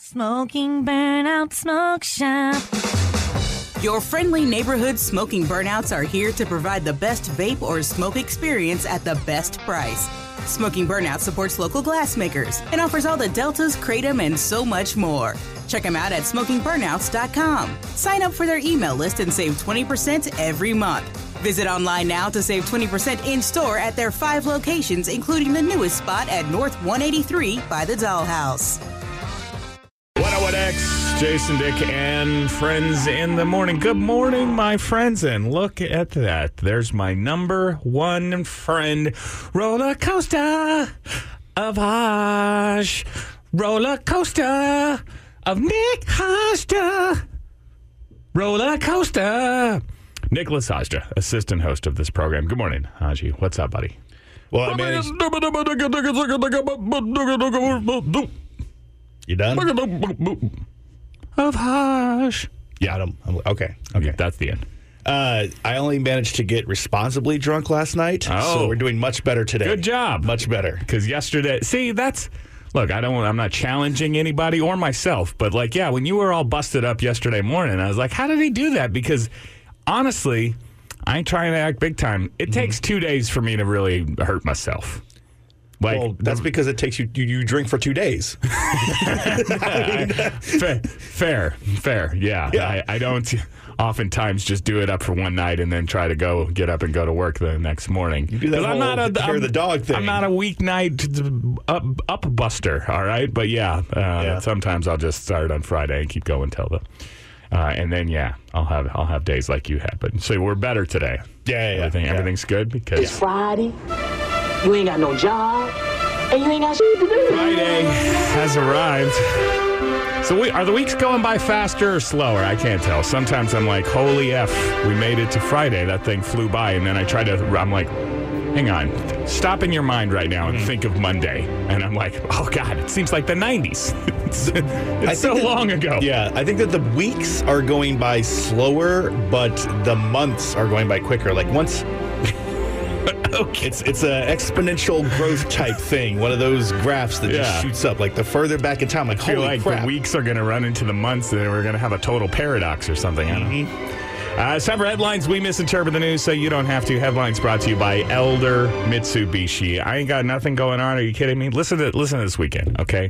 Smoking Burnout Smoke Shop. Your friendly neighborhood smoking burnouts are here to provide the best vape or smoke experience at the best price. Smoking Burnout supports local glassmakers and offers all the Deltas, Kratom, and so much more. Check them out at SmokingBurnouts.com. Sign up for their email list and save 20% every month. Visit online now to save 20% in-store at their 5 locations, including the newest spot at North 183 by the Dollhouse. 101X, Jason, Dick, and friends in the morning. Good morning, my friends, and look at that. There's my number one friend. Roller coaster of Hajj. Roller coaster of Nick Hajda. Roller coaster. Nicholas Hajda, assistant host of this program. Good morning, Haji. What's up, buddy? Well, I managed... You done? Of Hajj. Yeah, okay. That's the end. I only managed to get responsibly drunk last night, so we're doing much better today. Good job. Much better. Because yesterday, look, I'm not challenging anybody or myself, but when you were all busted up yesterday morning, I was like, how did he do that? Because honestly, I ain't trying to act big time. It takes 2 days for me to really hurt myself. That's because it takes you drink for 2 days. Fair. Yeah. I don't oftentimes just do it up for one night and then try to get up and go to work the next morning. You do that the dog thing. I'm not a weeknight up buster, all right? But sometimes I'll just start on Friday and keep going till and then I'll have days like you had. But so we're better today. Yeah. Everything's good because it's Friday. You ain't got no job, and you ain't got shit to do. Friday has arrived. So are the weeks going by faster or slower? I can't tell. Sometimes I'm like, holy F, we made it to Friday. That thing flew by. And then I'm like, hang on. Stop in your mind right now and think of Monday. And I'm like, oh, God, it seems like the 90s. it's so long ago. Yeah, I think that the weeks are going by slower, but the months are going by quicker. Like once... Okay. It's an exponential growth type thing. One of those graphs that just shoots up. Like the further back in time, I feel like crap. The weeks are going to run into the months and we're going to have a total paradox or something. I don't know. It's time for headlines. We misinterpret the news so you don't have to. Headlines brought to you by Elder Mitsubishi. I ain't got nothing going on. Are you kidding me? Listen to this weekend, okay?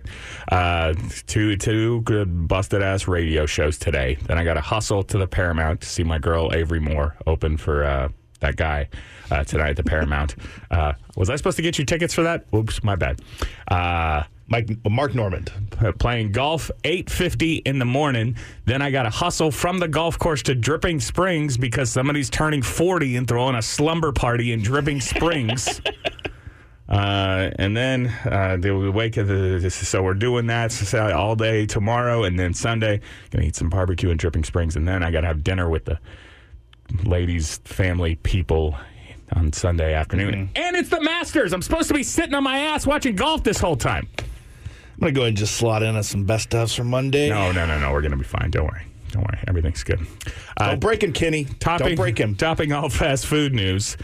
Two good busted-ass radio shows today. Then I got to hustle to the Paramount to see my girl Avery Moore open for that guy tonight at the Paramount. Was I supposed to get you tickets for that? Oops, my bad. Mark Normand. Playing golf, 8:50 in the morning. Then I got to hustle from the golf course to Dripping Springs because somebody's turning 40 and throwing a slumber party in Dripping Springs. And then we wake up. So we're doing that all day tomorrow, and then Sunday, gonna eat some barbecue in Dripping Springs, and then I got to have dinner with the ladies, family, people on Sunday afternoon. And it's the Masters. I'm supposed to be sitting on my ass watching golf this whole time. I'm going to go ahead and just slot in us some best ofs for Monday. No. We're going to be fine. Don't worry. Everything's good. Don't break him, Kenny. Don't break him. Topping all fast food news.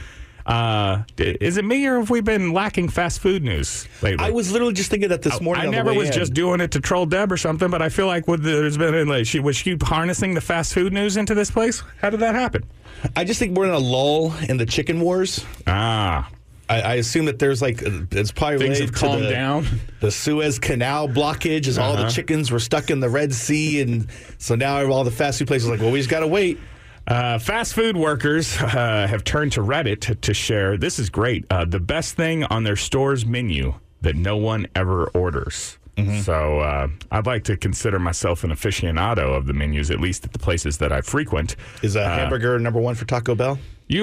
Is it me or have we been lacking fast food news lately? I was literally just thinking that this morning. I never was just doing it to troll Deb or something, but I feel like was she harnessing the fast food news into this place? How did that happen? I just think we're in a lull in the chicken wars. I assume that there's it's probably things related have calmed down. The Suez Canal blockage as all the chickens were stuck in the Red Sea, and so now all the fast food places are like, well, we just got to wait. Fast food workers have turned to Reddit to share, this is great, the best thing on their store's menu that no one ever orders. So I'd like to consider myself an aficionado of the menus, at least at the places that I frequent. Is a hamburger number one for Taco Bell?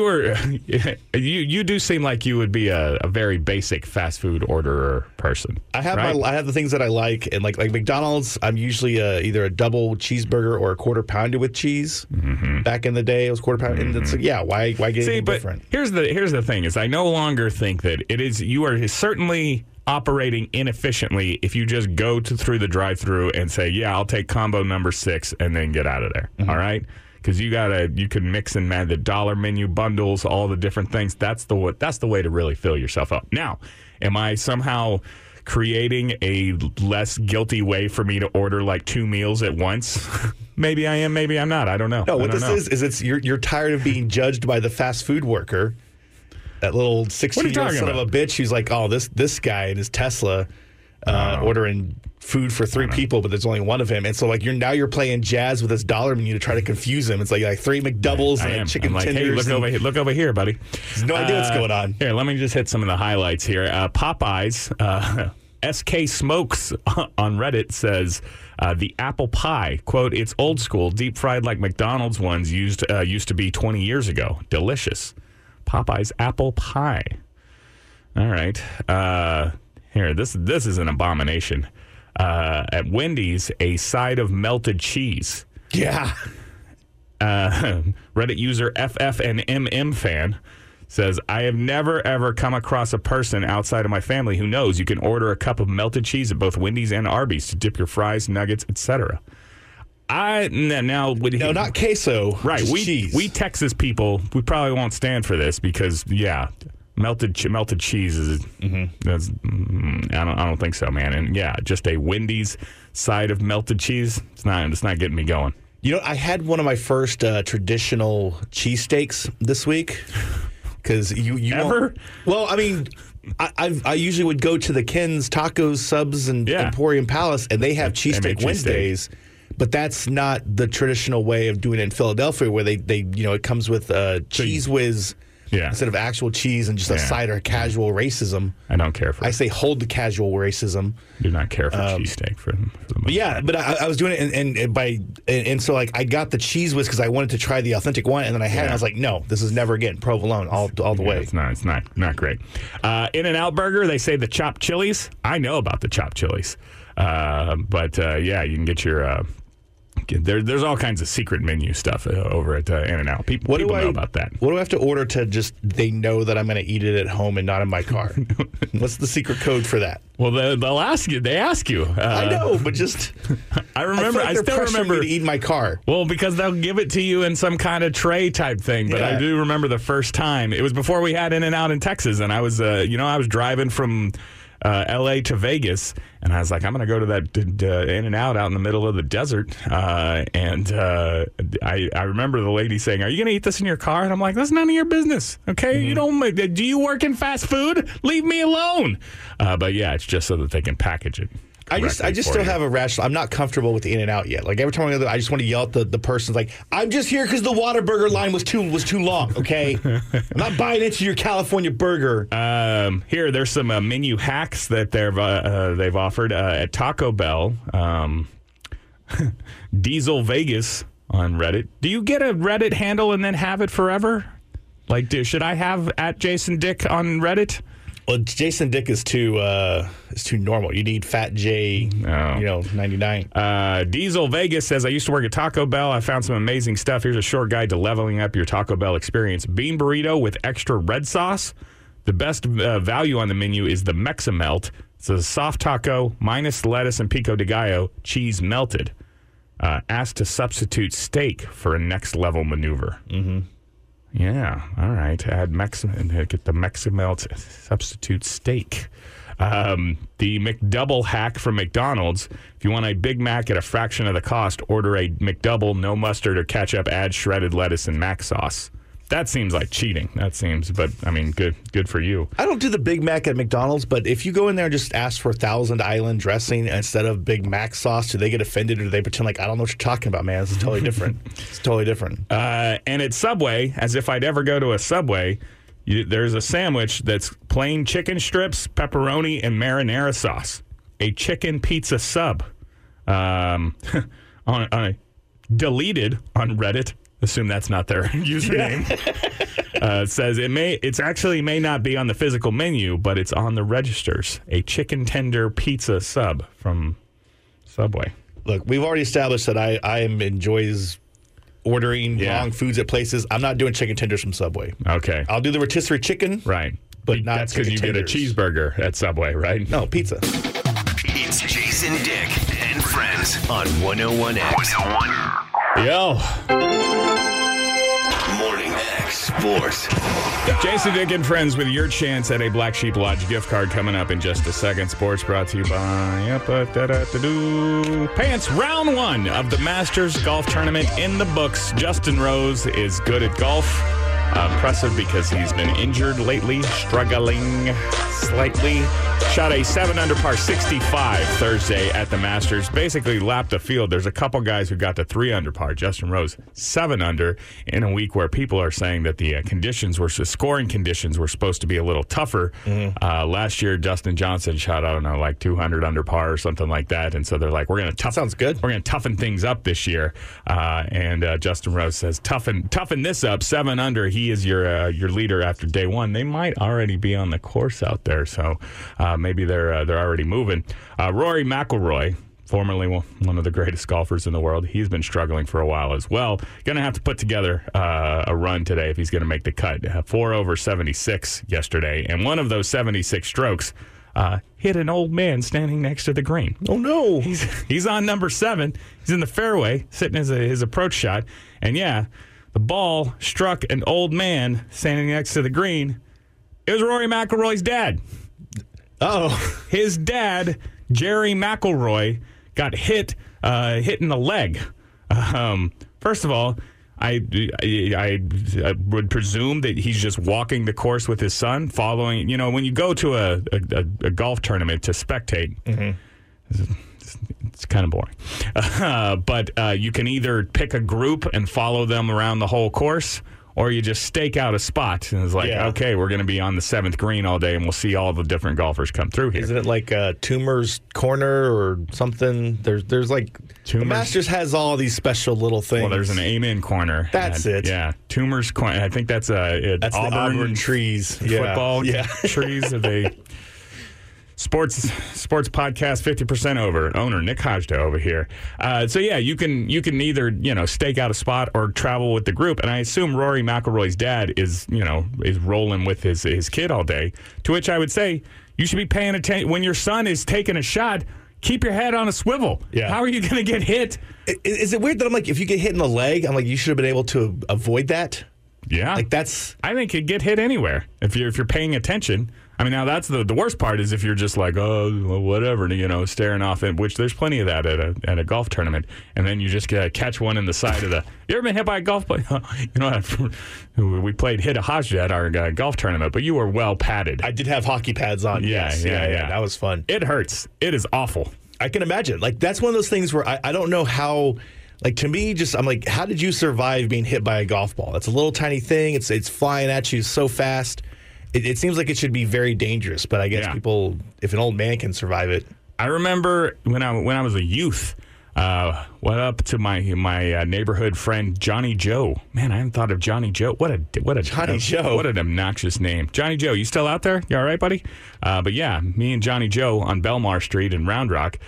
You do seem like you would be a very basic fast food orderer person. I have the things that I like, and like McDonald's, I'm usually either a double cheeseburger or a quarter pounder with cheese. Back in the day, it was quarter pounder, and it's why get it different? Here's the thing: is I no longer think that it is. You are certainly operating inefficiently if you just go through the drive-thru and say, "Yeah, I'll take combo number 6," and then get out of there. All right. Because you can mix and match the dollar menu bundles, all the different things. That's the way to really fill yourself up. Now, am I somehow creating a less guilty way for me to order like 2 meals at once. Maybe I am, maybe I'm not. I don't know. No, what this is it's you're tired of being judged by the fast food worker, that little 16-year-old son of a bitch who's like, oh, this guy in his Tesla ordering food for 3 people, but there's only one of him. And so like you're playing jazz with this dollar menu to try to confuse him. It's like 3 McDoubles and chicken tenders. Hey, look over here, buddy. There's no idea what's going on. Here, let me just hit some of the highlights here. Popeyes, SK Smokes on Reddit says the apple pie, quote, it's old school, deep fried like McDonald's ones used to be 20 years ago. Delicious. Popeyes apple pie. All right. Here, this is an abomination. At Wendy's, a side of melted cheese. Yeah. Reddit user FFNMM fan says, I have never, ever come across a person outside of my family who knows you can order a cup of melted cheese at both Wendy's and Arby's to dip your fries, nuggets, etc. No, not queso. Right. Cheese. We Texas people, we probably won't stand for this because, yeah, melted cheese is. That's, I don't think so, man. And yeah, just a Wendy's side of melted cheese. It's not getting me going. You know, I had one of my first traditional cheesesteaks this week because you ever? Well, I mean. I usually would go to the Ken's Tacos, Subs, and Emporium Palace, and they have Cheesesteak Wednesdays. But that's not the traditional way of doing it in Philadelphia, where they it comes with Cheese Whiz instead of actual cheese and just a side or casual racism. I don't care for it. I say hold the casual racism. Do not care for cheesesteak for the most part. But I was doing it and so like I got the Cheese Whiz because I wanted to try the authentic one, and then I had it, and I was like, no, this is never again. Provolone all the way. It's not great. In-N-Out Burger, they say the chopped chilies. I know about the chopped chilies. But you can get your there's all kinds of secret menu stuff over at In-N-Out. People know about that. What do I have to order to just they know that I'm going to eat it at home and not in my car? What's the secret code for that? Well, they'll ask you. They ask you. I know, but just I remember. I still remember me to eat in my car. Well, because they'll give it to you in some kind of tray type thing. But I do remember the first time. It was before we had In-N-Out in Texas, and I was I was driving from L.A. to Vegas, and I was like, I'm going to go to that In-N-Out out in the middle of the desert. I remember the lady saying, are you going to eat this in your car? And I'm like, that's none of your business, okay? You don't. Do you work in fast food? Leave me alone. But yeah, it's just so that they can package it. I just still have a rational. I'm not comfortable with the In-N-Out yet. Like every time I go there, I just want to yell at the person's like, I'm just here because the Whataburger line was too long. Okay, I'm not buying into your California burger. Here, there's some menu hacks that they've offered at Taco Bell. Diesel Vegas on Reddit. Do you get a Reddit handle and then have it forever? Like, should I have at Jason Dick on Reddit? Well, Jason Dick is too normal. You need Fat J, 99. Diesel Vegas says, I used to work at Taco Bell. I found some amazing stuff. Here's a short guide to leveling up your Taco Bell experience. Bean burrito with extra red sauce. The best value on the menu is the Mexamelt. It's a soft taco minus lettuce and pico de gallo, cheese melted. Asked to substitute steak for a next level maneuver. Mm-hmm. Yeah, all right. Add get the Mexamelt substitute steak. The McDouble hack from McDonald's. If you want a Big Mac at a fraction of the cost, order a McDouble, no mustard or ketchup, add shredded lettuce and mac sauce. That seems like cheating. But I mean, good for you. I don't do the Big Mac at McDonald's, but if you go in there and just ask for Thousand Island dressing instead of Big Mac sauce, do they get offended or do they pretend like, I don't know what you're talking about, man? This is totally different. It's totally different. And at Subway, as if I'd ever go to a Subway, there's a sandwich that's plain chicken strips, pepperoni, and marinara sauce. A chicken pizza sub. Deleted on Reddit. Assume that's not their username. Says it actually may not be on the physical menu, but it's on the registers. A chicken tender pizza sub from Subway. Look, we've already established that I enjoys ordering long foods at places. I'm not doing chicken tenders from Subway. Okay. I'll do the rotisserie chicken. Right. But not that's because you tenders. Get a cheeseburger at Subway, right? No, pizza. It's Jason Dick and Friends on 101X. 101. Yo. Morning X. Sports. Jason Dick and Friends with your chance at a Black Sheep Lodge gift card coming up in just a second. Sports brought to you by Pants. Round 1 of the Masters Golf Tournament in the books. Justin Rose is good at golf. Impressive because he's been injured lately, struggling slightly. Shot a 7-under par 65 Thursday at the Masters. Basically lapped the field. There's a couple guys who got to 3-under par. Justin Rose, 7-under in a week where people are saying that the scoring conditions were supposed to be a little tougher. Last year, Dustin Johnson shot, I don't know, like 200 under par or something like that. And so they're like, we're going to Sounds good. We're going to toughen things up this year. And Justin Rose says, toughen this up. 7-under. He is your leader after day one. They might already be on the course out there, so maybe they're already moving. Rory McIlroy, formerly one of the greatest golfers in the world, he's been struggling for a while as well. Going to have to put together a run today if he's going to make the cut. 4 over 76 yesterday, and one of those 76 strokes hit an old man standing next to the green. Oh, no. He's on number 7. He's in the fairway, sitting as his approach shot, and yeah, the ball struck an old man standing next to the green. It was Rory McIlroy's dad. Oh, his dad, Jerry McIlroy, got hit in the leg. First of all, I would presume that he's just walking the course with his son, following. You know, when you go to a golf tournament to spectate, it's kind of boring. But you can either pick a group and follow them around the whole course, or you just stake out a spot and it's like, okay, we're going to be on the 7th green all day and we'll see all the different golfers come through here. Isn't it like Toomer's Corner or something? There's like the Masters has all these special little things. Well, there's an Amen Corner. That's it. Yeah, Toomer's Corner. I think that's Auburn, the Auburn trees. Football trees. Are they? Sports podcast 50% over. Owner Nick Hajda over here. So yeah, you can either stake out a spot or travel with the group. And I assume Rory McIlroy's dad is rolling with his kid all day. To which I would say you should be paying attention when your son is taking a shot. Keep your head on a swivel. Yeah. How are you going to get hit? Is it weird that I'm like, if you get hit in the leg, I'm like, you should have been able to avoid that? Yeah. Like that's. I think you'd get hit anywhere if you're paying attention. I mean, now that's the worst part is if you're just like, oh, well, whatever, staring off, which there's plenty of that at a golf tournament, and then you just catch one in the side of the. You ever been hit by a golf ball? We played hit a Hajda at our golf tournament, but you were well padded. I did have hockey pads on. Yeah. That was fun. It hurts. It is awful. I can imagine. Like that's one of those things where I don't know how. Like to me, I'm like, how did you survive being hit by a golf ball? That's a little tiny thing. It's flying at you so fast. It seems like it should be very dangerous, but I guess people, if an old man can survive it. I remember when I was a youth, went up to my neighborhood friend Johnny Joe. Man, I hadn't thought of Johnny Joe. What a Johnny Joe. What an obnoxious name. Johnny Joe, you still out there? You all right, buddy? But yeah, me and Johnny Joe on Belmar Street in Round Rock,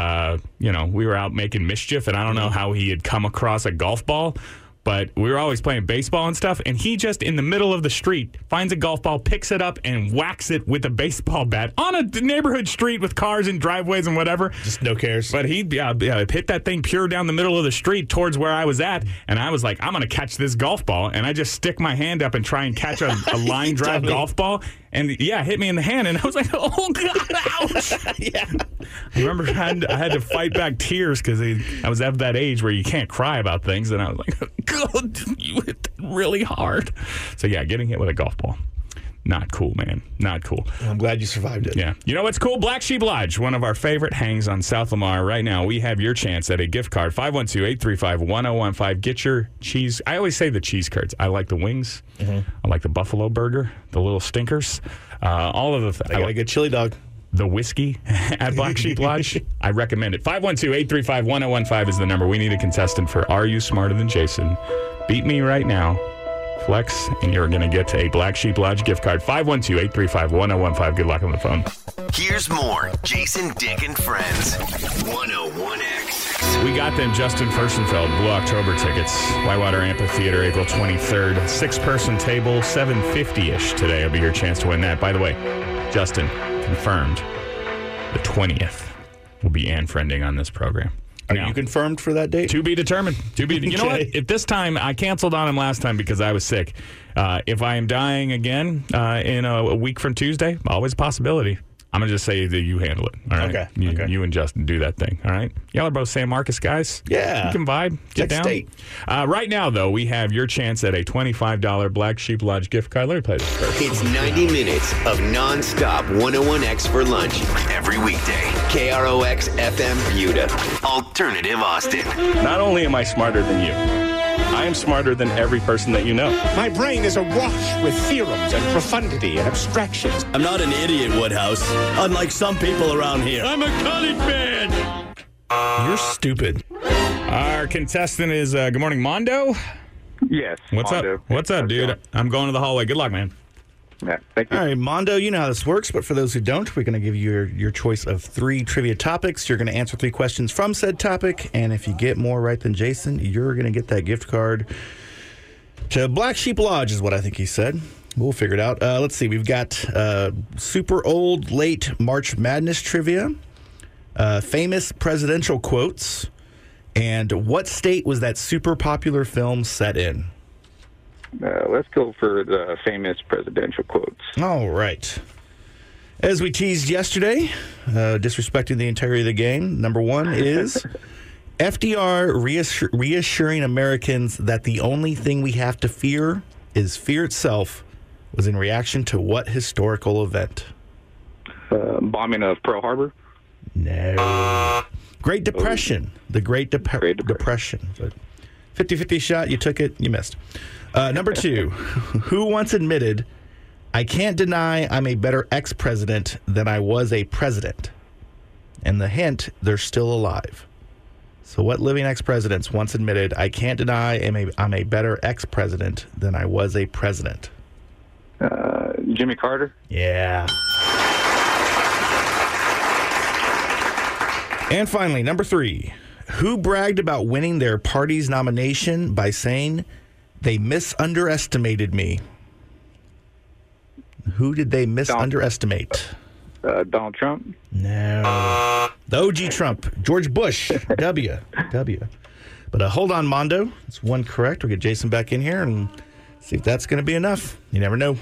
we were out making mischief, and I don't know how he had come across a golf ball. But we were always playing baseball and stuff, and he just, in the middle of the street, finds a golf ball, picks it up, and whacks it with a baseball bat on a neighborhood street with cars and driveways and whatever. Just no cares. But he hit that thing pure down the middle of the street towards where I was at, and I was like, I'm going to catch this golf ball. And I just stick my hand up and try and catch a line drive golf ball. And hit me in the hand, and I was like, "Oh God, ouch!" Yeah. I remember I had to fight back tears because I was at that age where you can't cry about things, and I was like, "God, you hit that really hard." So yeah, getting hit with a golf ball, not cool, man, not cool. I'm glad you survived it. Yeah, you know what's cool? Black Sheep Lodge, one of our favorite hangs on South Lamar. Right now, we have your chance at a gift card. 512-835-1015. Get your cheese. I always say the cheese curds. I like the wings. Mm-hmm. I like the buffalo burger, the little stinkers. All of the. I got a good chili dog. The whiskey at Black Sheep Lodge. I recommend it. 512-835-1015 is the number. We need a contestant for Are You Smarter Than Jason? Beat me right now. Flex, and you're going to get a Black Sheep Lodge gift card. 512-835-1015. Good luck on the phone. Here's more Jason, Dick, and Friends. 101X. We got them Justin Furstenfeld Blue October tickets. Whitewater Amphitheater, April 23rd. 6-person table, $750-ish today. It'll be your chance to win that. By the way, Justin confirmed the 20th will be Ann Friending on this program. Are No. you confirmed for that date? To be determined. You know what? Okay. At this time, I canceled on him last time because I was sick. If I am dying again in a week from Tuesday, always a possibility. I'm going to just say that you handle it. All right. Okay. You and Justin do that thing. All right. Y'all are both San Marcos guys. Yeah. You can vibe. Get Next down. state. Right now, though, we have your chance at a $25 Black Sheep Lodge gift card. Let me play this first. It's 90 minutes of nonstop 101X for lunch every weekday. KROX FM Buda. Alternative Austin. Not only am I smarter than you, I am smarter than every person that you know. My brain is awash with theorems and profundity and abstractions. I'm not an idiot, Woodhouse, unlike some people around here. I'm a college man. You're stupid. Our contestant is, good morning, Mondo. Yes. What's Mondo. up? What's up, dude? I'm going to the hallway. Good luck, man. Yeah, thank you. All right, Mondo, you know how this works, but for those who don't, we're going to give you your choice of 3 trivia topics. You're going to answer 3 questions from said topic, and if you get more right than Jason, you're going to get that gift card to Black Sheep Lodge, is what I think he said. We'll figure it out. Let's see. We've got super old, late March Madness trivia, famous presidential quotes, and what state was that super popular film set in? Let's go for the famous presidential quotes. All right. As we teased yesterday, disrespecting the integrity of the game, number 1 is FDR reassuring Americans that the only thing we have to fear is fear itself was in reaction to what historical event? Bombing of Pearl Harbor. No. Great Depression. The Great Depression. 50-50 shot. You took it. You missed. Number 2, who once admitted, I can't deny I'm a better ex-president than I was a president. And the hint, they're still alive. So what living ex-presidents once admitted, I can't deny I'm a better ex-president than I was a president? Jimmy Carter. Yeah. And finally, number 3, who bragged about winning their party's nomination by saying, they misunderestimated me? Who did they misunderestimate? Donald Trump. No. The OG Trump. George Bush. W. But hold on, Mondo. It's 1 correct. We'll get Jason back in here and see if that's going to be enough. You never know.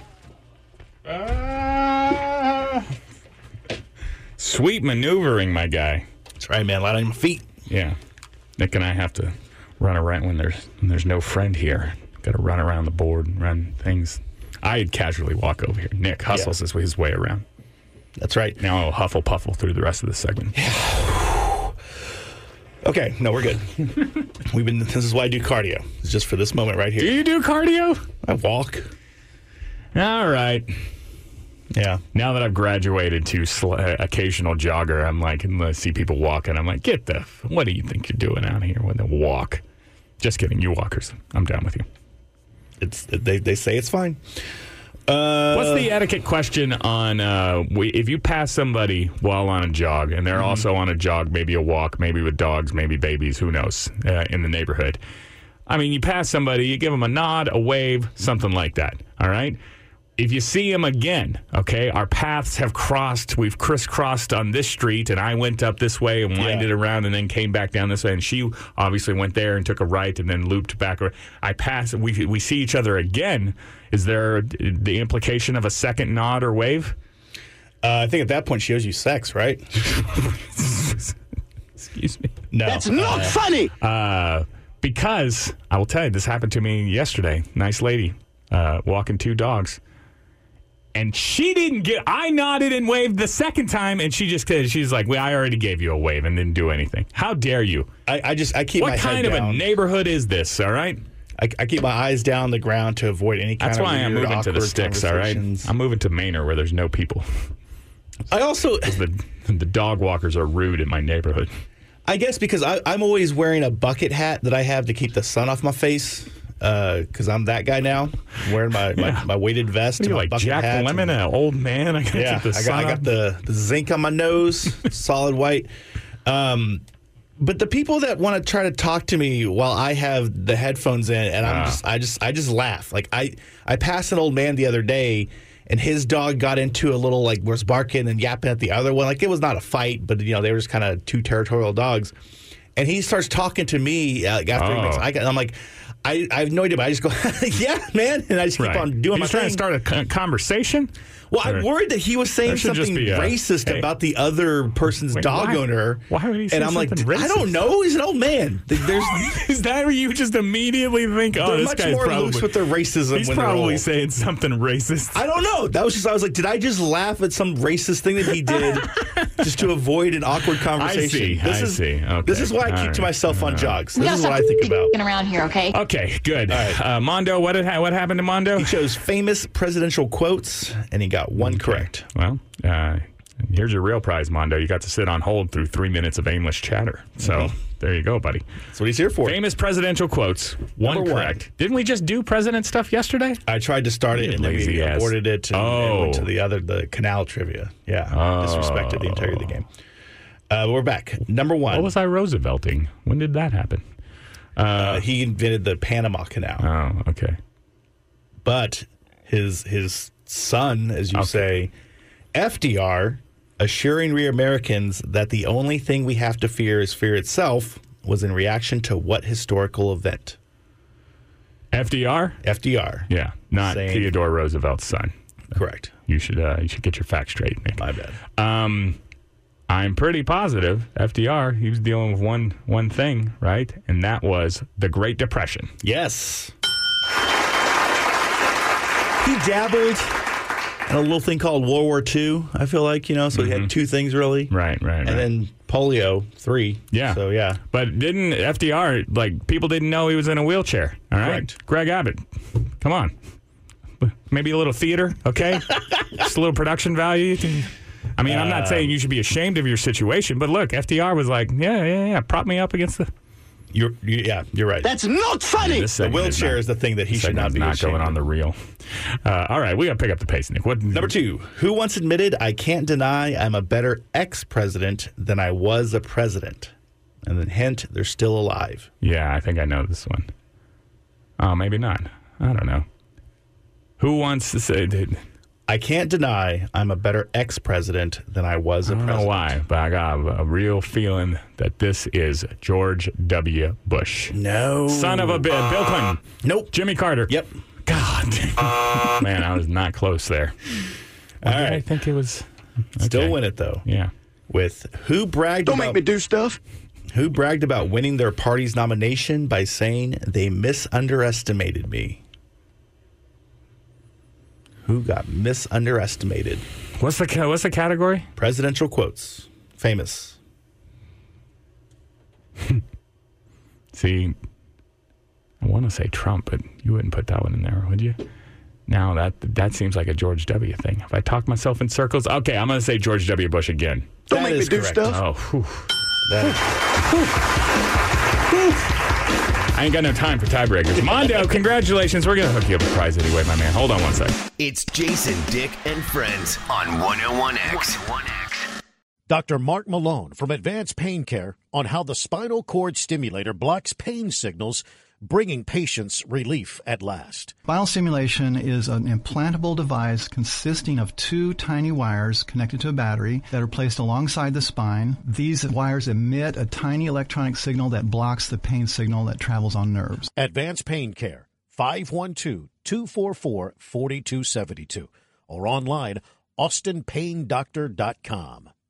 Sweet maneuvering, my guy. That's right, man. Light on your feet. Yeah. Nick and I have to run around when there's no friend here. Got to run around the board and run things. I'd casually walk over here. Nick hustles his way around. That's right. Now I'll huffle puffle through the rest of the segment. Okay, no, we're good. This is why I do cardio. It's just for this moment right here. Do you do cardio? I walk. All right. Yeah. Now that I've graduated to occasional jogger, I'm like, and I see people walking, I'm like, what do you think you're doing out here with a walk? Just kidding, you walkers. I'm down with you. They say it's fine. What's the etiquette question on if you pass somebody while on a jog, and they're also on a jog, maybe a walk, maybe with dogs, maybe babies, who knows, in the neighborhood. I mean, you pass somebody, you give them a nod, a wave, something like that, all right? If you see him again, okay, our paths have crossed, we've crisscrossed on this street, and I went up this way and winded around and then came back down this way, and she obviously went there and took a right and then looped back. I pass, we see each other again. Is there the implication of a second nod or wave? I think at that point she owes you sex, right? Excuse me. No. That's not funny. Because, I will tell you, this happened to me yesterday. Nice lady, walking 2 dogs. And she didn't I nodded and waved the second time, and she's like, well, I already gave you a wave and didn't do anything. How dare you? I keep my head down. What kind of a neighborhood is this, all right? I keep my eyes down the ground to avoid any kind That's of why I'm weird, moving to the awkward sticks, all right? I'm moving to Manor where there's no people. I also... The dog walkers are rude in my neighborhood. I guess because I'm always wearing a bucket hat that I have to keep the sun off my face. Because I'm that guy now. I'm wearing my weighted vest. What are you, and my like bucket Jack hat Lemmon, an old man? I got the zinc on my nose, solid white. But the people that want to try to talk to me while I have the headphones in, and I just laugh. Like I passed an old man the other day, and his dog got into a little was barking and yapping at the other one. Like it was not a fight, but they were just kind of 2 territorial dogs. And he starts talking to me after he makes I'm like, I have no idea, but I just go, yeah, man. And I just keep on doing my thing. Trying to start a conversation? Well, I'm worried that he was saying something racist about the other person's dog owner. Why would he say something racist? I don't know. He's an old man. Is that where you just immediately think, they're this much guy's more probably... loose with their racism He's when they're probably old. saying something racist. I don't know. That was just, I was like, did I just laugh at some racist thing that he did just to avoid an awkward conversation? I see. Okay. This is why I keep to myself on jogs. This is what I think about. Around here, okay? Okay, good. All right. Mondo, what happened to Mondo? He chose famous presidential quotes, and he got one correct. Well, here's your real prize, Mondo. You got to sit on hold through 3 minutes of aimless chatter. So there you go, buddy. That's what he's here for. Famous presidential quotes. One correct. Didn't we just do president stuff yesterday? I tried to start it, and then we aborted it and went to the canal trivia. Yeah. Disrespected the integrity of the game. We're back. Number one. What was I Roosevelting? When did that happen? He invented the Panama Canal. Oh, okay. But his son, as you say, FDR, assuring we Americans that the only thing we have to fear is fear itself, was in reaction to what historical event? FDR? FDR. Yeah, not Theodore Roosevelt's son. Correct. You should get your facts straight, Nick. My bad. I'm pretty positive FDR, he was dealing with one thing, right? And that was the Great Depression. Yes. He dabbled in a little thing called World War II, I feel like, so he had two things really. Right. And then polio, 3. Yeah. So, yeah. But didn't FDR, people didn't know he was in a wheelchair, all right? Correct. Greg Abbott, come on. Maybe a little theater, okay? Just a little production value. I mean, I'm not saying you should be ashamed of your situation, but look, FDR was like, yeah, prop me up against the... You're right. That's not funny! The wheelchair is the thing that he should not be not ashamed going on the reel. All right, we got to pick up the pace, Nick. Number 2, who once admitted, I can't deny I'm a better ex-president than I was a president? And then hint, they're still alive. Yeah, I think I know this one. Oh, maybe not. I don't know. Who wants to say... I can't deny I'm a better ex-president than I was a president. I don't know why, but I got a real feeling that this is George W. Bush. No. Son of a bitch. Bill Clinton. Nope. Jimmy Carter. Yep. God. Man, I was not close there. All right. I think it was... Okay. Still win it, though. Yeah. With who bragged Don't make me do stuff. Who bragged about winning their party's nomination by saying they misunderestimated me? Who got misunderestimated? What's the category? Presidential quotes. Famous. See, I want to say Trump, but you wouldn't put that one in there, would you? Now that seems like a George W. thing. If I talk myself in circles, okay, I'm going to say George W. Bush again. Don't make me do stuff. Oh, I ain't got no time for tiebreakers. Mondo, congratulations. We're going to hook you up a prize anyway, my man. Hold on one second. It's Jason, Dick, and Friends on 101X. Dr. Mark Malone from Advanced Pain Care on how the spinal cord stimulator blocks pain signals, bringing patients relief at last. Spinal stimulation is an implantable device consisting of 2 tiny wires connected to a battery that are placed alongside the spine. These wires emit a tiny electronic signal that blocks the pain signal that travels on nerves. Advanced Pain Care, 512-244-4272, or online, austinpaindoctor.com.